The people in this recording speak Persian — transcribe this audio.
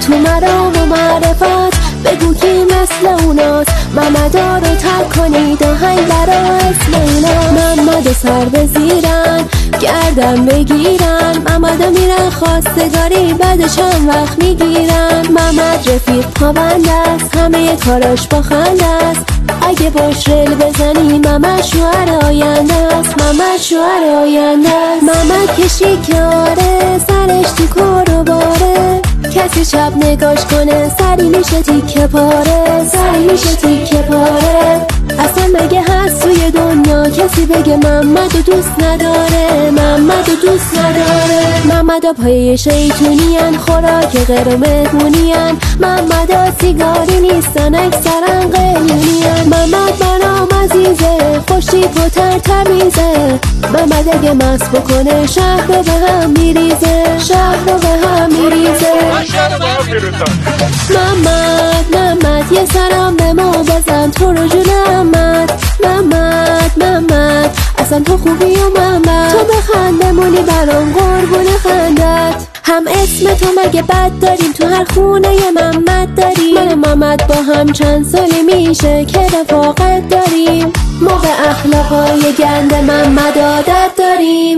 تو مرام و معرفت بگو کی مثل اوناست. محمدا رو ترک کنید آهنگ برا اسم اینا. محمد سر بزیرن گردن بگیرن، محمدا میرن خواستگاری بعد چند وقت میگیرن. محمد رفیق پابند است همه کاراش با خنده است، اگه باش رل بزنی محمد شوهر آینده است. محمد شوهر آینده است. محمد کشی که آره سرش تو کار و باره، کسی چپ نگاش کنه سری میشه تیکه پاره، سری میشه تیکه پاره. اصلا مگه هست توی دنیا کسی بگه محمدو دوست نداره، محمدو دوست نداره. محمدا پای شیطونین خوراک غیر و مهمونین، محمدا سیگاری نیستن اکثرا قلیونین. محمد برام عزیزه خوشتیپ و ترتمیزه، محمد اگه مست بکنه شهر رو به هم میریزه، شهر رو به هم میریزه. محمد یه سرم به ما بزن تو رو جون محمد. محمد اصلا تو خوبی و محمد، تو بخند بمونی برام قربون خندت. هم اسم تو مگه بد داریم تو هر خونه یه محمد داریم. من و محمد با هم چند سالی میشه که رفاقت داریم، ما به اخلاقای گند محمد عادت داریم.